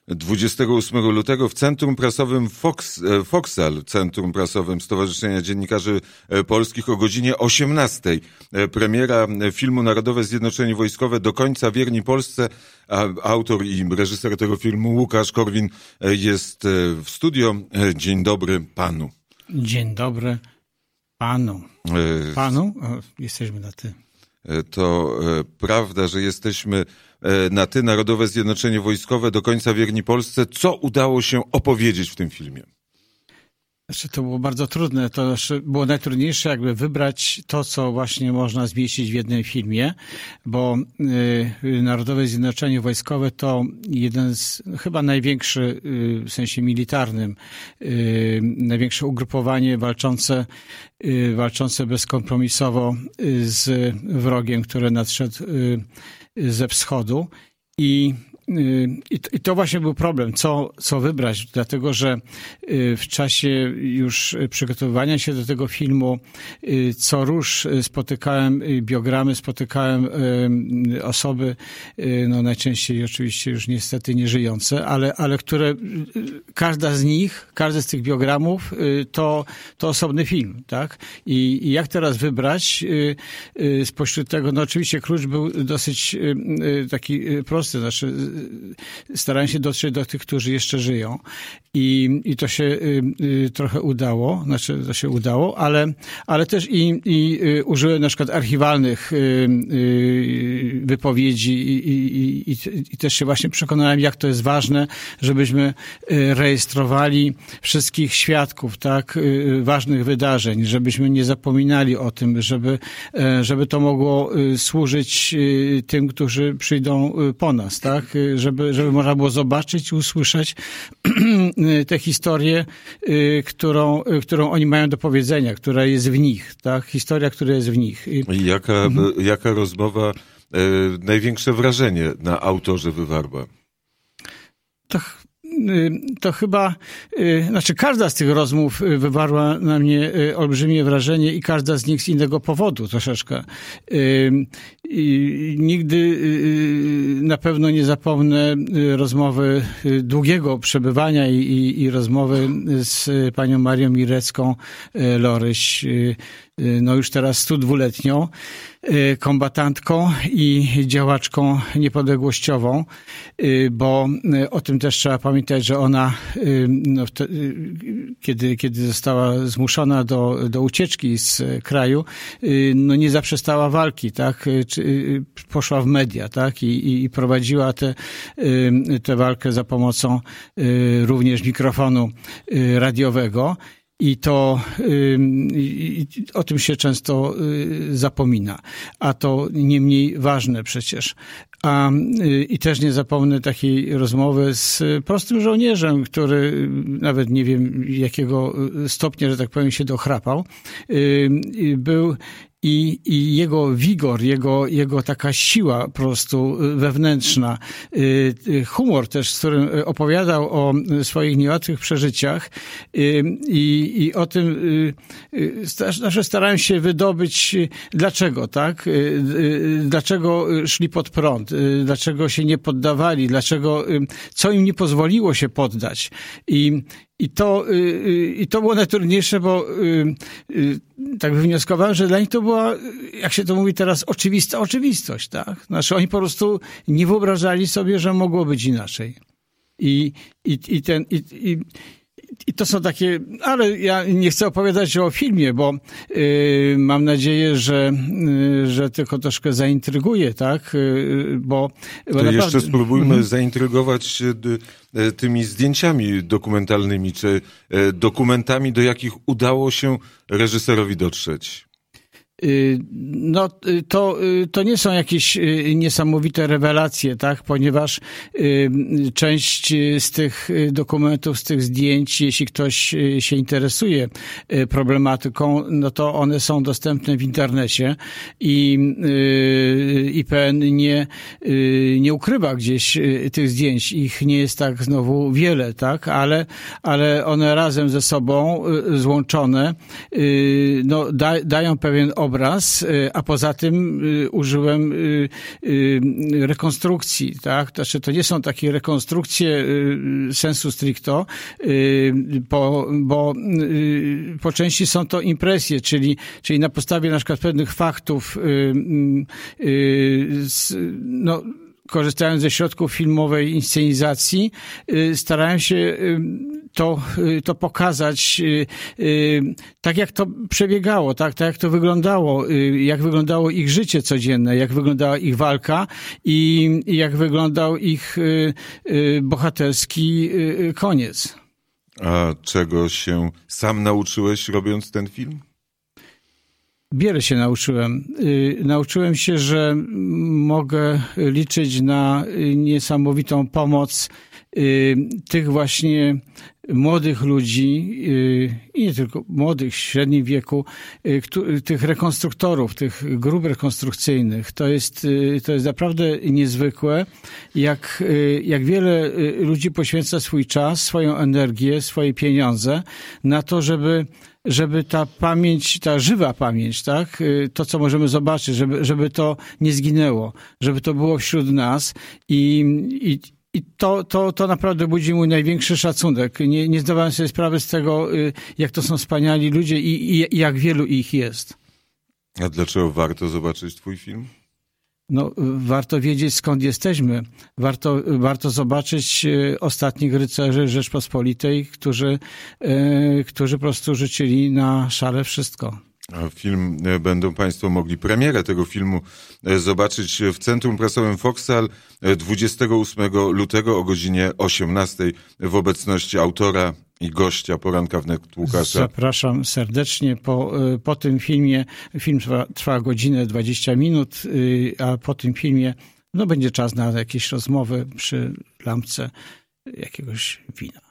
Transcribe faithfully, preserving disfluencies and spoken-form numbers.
dwudziestego ósmego lutego w Centrum Prasowym Fox, Foxal, Centrum Prasowym Stowarzyszenia Dziennikarzy Polskich o godzinie osiemnastej. Premiera filmu Narodowe Zjednoczenie Wojskowe do końca wierni Polsce. Autor i reżyser tego filmu Łukasz Korwin jest w studio. Dzień dobry panu. Dzień dobry panu. Panu? O, jesteśmy na ty. To prawda, że jesteśmy na ty, Narodowe Zjednoczenie Wojskowe do końca wierni Polsce. Co udało się opowiedzieć w tym filmie? Znaczy, to było bardzo trudne. To znaczy było najtrudniejsze jakby wybrać to, co właśnie można zmieścić w jednym filmie, bo y, Narodowe Zjednoczenie Wojskowe to jeden z, chyba największy y, w sensie militarnym, y, największe ugrupowanie walczące, y, walczące bezkompromisowo y, z wrogiem, który nadszedł y, ze wschodu. I I to właśnie był problem, co, co wybrać, dlatego że w czasie już przygotowywania się do tego filmu co róż spotykałem biogramy, spotykałem osoby, no najczęściej oczywiście już niestety nieżyjące, ale, ale które, każda z nich, każdy z tych biogramów to, to osobny film, tak? I, i jak teraz wybrać spośród tego, no oczywiście klucz był dosyć taki prosty, znaczy starałem się dotrzeć do tych, którzy jeszcze żyją i, i to się y, y, trochę udało, znaczy to się udało, ale, ale też i, i y, użyłem na przykład archiwalnych y, y, wypowiedzi i, i, i, i też się właśnie przekonałem, jak to jest ważne, żebyśmy y, rejestrowali wszystkich świadków, tak, y, ważnych wydarzeń, żebyśmy nie zapominali o tym, żeby, y, żeby to mogło y, służyć y, tym, którzy przyjdą y, po nas, tak, y, żeby żeby można było zobaczyć, usłyszeć tę historię, którą, którą oni mają do powiedzenia, która jest w nich, tak? Historia, która jest w nich. I jaka, mhm. jaka rozmowa e, największe wrażenie na autorze wywarła? To To chyba, znaczy każda z tych rozmów wywarła na mnie olbrzymie wrażenie i każda z nich z innego powodu troszeczkę. Nigdy na pewno nie zapomnę rozmowy długiego przebywania i, i, i rozmowy z panią Marią Mirecką-Loryś, no już teraz stu dwuletnią kombatantką i działaczką niepodległościową, bo o tym też trzeba pamiętać, że ona, no, kiedy, kiedy została zmuszona do, do ucieczki z kraju, no nie zaprzestała walki, tak? Poszła w media, tak? I, i prowadziła tę tę walkę za pomocą również mikrofonu radiowego. I to i, i o tym się często zapomina, a to nie mniej ważne przecież. A, i też nie zapomnę takiej rozmowy z prostym żołnierzem, który nawet nie wiem jakiego stopnia, że tak powiem, się dochrapał. Był I, i jego wigor, jego, jego taka siła po prostu wewnętrzna, humor też, z którym opowiadał o swoich niełatwych przeżyciach i, i o tym, znaczy starałem się wydobyć, dlaczego, tak? Dlaczego szli pod prąd? Dlaczego się nie poddawali? Dlaczego, co im nie pozwoliło się poddać? I I to, i to było najtrudniejsze, bo tak wywnioskowałem, że dla nich to była, jak się to mówi teraz, oczywista oczywistość, tak? Znaczy oni po prostu nie wyobrażali sobie, że mogło być inaczej. I, i, i ten, i, i, I to są takie, ale ja nie chcę opowiadać o filmie, bo y, mam nadzieję, że, y, że tylko troszkę zaintryguje, tak? Y, bo, bo to naprawdę... jeszcze spróbujmy mm-hmm. zaintrygować y, tymi zdjęciami dokumentalnymi, czy y, dokumentami, do jakich udało się reżyserowi dotrzeć. No to, to nie są jakieś niesamowite rewelacje, tak? Ponieważ część z tych dokumentów, z tych zdjęć, jeśli ktoś się interesuje problematyką, no to one są dostępne w internecie i I P N nie, nie ukrywa gdzieś tych zdjęć. Ich nie jest tak znowu wiele, tak? Ale, ale one razem ze sobą złączone no, da, dają pewien obraz obraz, a poza tym użyłem rekonstrukcji, tak? Znaczy, to nie są takie rekonstrukcje sensu stricto, bo, bo po części są to impresje, czyli, czyli na podstawie na przykład pewnych faktów, no, korzystając ze środków filmowej inscenizacji, starałem się to, to pokazać tak, jak to przebiegało, tak, tak jak to wyglądało, jak wyglądało ich życie codzienne, jak wyglądała ich walka i jak wyglądał ich bohaterski koniec. A czego się sam nauczyłeś, robiąc ten film? Wiele się nauczyłem. Nauczyłem się, że mogę liczyć na niesamowitą pomoc tych właśnie młodych ludzi i nie tylko młodych, w średnim wieku, tych rekonstruktorów, tych grup rekonstrukcyjnych. To jest, to jest naprawdę niezwykłe, jak, jak wiele ludzi poświęca swój czas, swoją energię, swoje pieniądze na to, żeby żeby ta pamięć, ta żywa pamięć, tak, to co możemy zobaczyć, żeby, żeby to nie zginęło, żeby to było wśród nas i, i, i to, to, to naprawdę budzi mój największy szacunek. Nie, nie zdawałem sobie sprawy z tego, jak to są wspaniali ludzie i, i jak wielu ich jest. A dlaczego warto zobaczyć twój film? No, warto wiedzieć, skąd jesteśmy. Warto, warto zobaczyć ostatnich rycerzy Rzeczpospolitej, którzy, którzy po prostu rzucili na szale wszystko. A film będą państwo mogli, premierę tego filmu zobaczyć w Centrum Prasowym Foksal dwudziestego ósmego lutego o godzinie osiemnastej w obecności autora i gościa Poranka Wnet Łukasza. Zapraszam serdecznie. Po, po tym filmie, film trwa, trwa godzinę dwadzieścia minut, a po tym filmie no, będzie czas na jakieś rozmowy przy lampce jakiegoś wina.